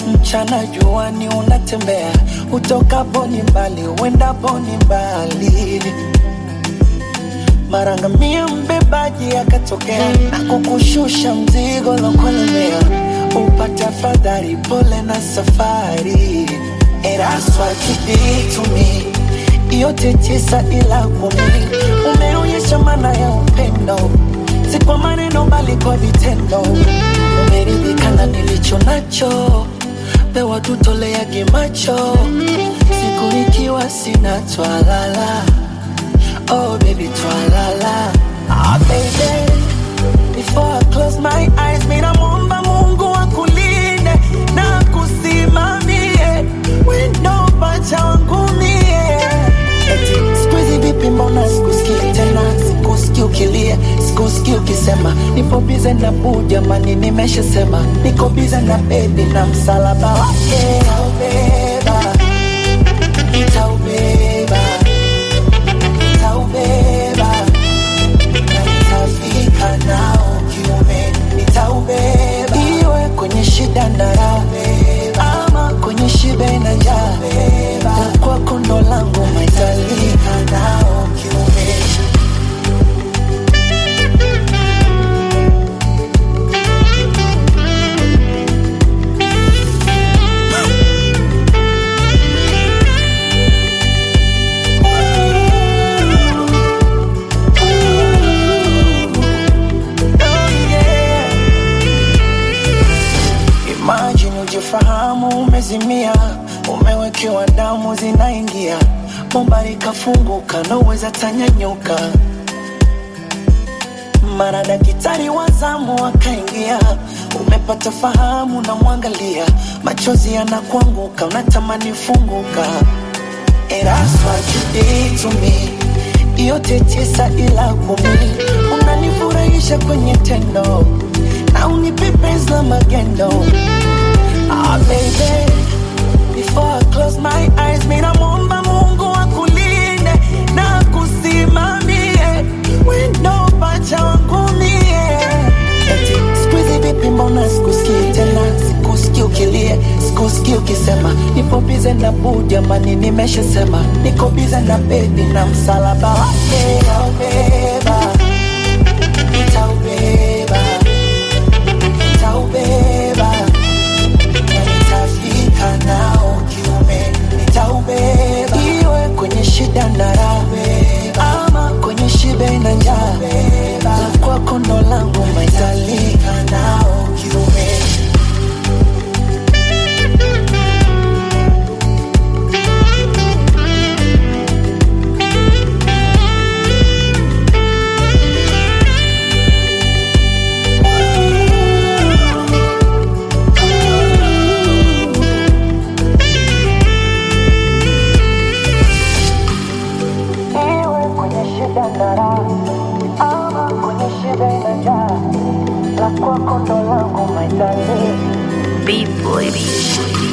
Mchana juani unatembea, utokapo ni mbali, uendapo ni mbali. Marangamia mbebaji akatokea na kukushusha mzigo lokolemea, upate afadhali pole na safari. And that's what you did to me. Yote 9 ila 10, umeonyesha maana ya upendo, si kwa maneno bali kwa vitendo. Umeridhika na nilicho nacho, pewa tutoleage macho, siku nikiwa sina twalala. Oh baby twalala. Ah baby, before I close my eyes, mina muomba Mungu akulinde na kusimamie, wendo pacha wangu mie. Eti squeezy vipi mbona sikusikii tena, sikusikii ukilia, sikusikii ukisema nipo bize na boo, jamani nimeshasema niko bize na baby na msalaba wake. Nitaubeba, nitaubeba, nitaubeba, na nitafika nao kiume. Nitaubeba, iwe kwenye shida na raha, ama kwenye shibe na njaa, na kwako ndo langu maitalika nao kiume. Ujifahamu umezimia, umewekewa damu zinaingia, bomba likafunguka na uweza tanyanyuka. Mara daktari wa zamu akaingia, umepata fahamu na mwangalia, machozi yanakuanguka unatamani funguka. And that's what you did to me. Yote 9 ila 10, unanifurahisha kwenye tendo na unipe penzi la magendo. Ah baby, before I close my eyes, mina muomba Mungu akulinde na kusimamie, wendo pacha wangu mie. Eti squeezy vipi mbona sikusikii tena, sikusikii ukilia, sikusikii ukisema nipo bize na boo, jamani nimeshasema niko bize na baby na msalaba wake. Nitaubeba, nitaubeba, nitaubeba, nitafika nao kiume. Nitaubeba, iwe kwenye shida na raha, ama kwenye shibe na njaa, na kwako ndo langu maitalika nao kiume. B-boy.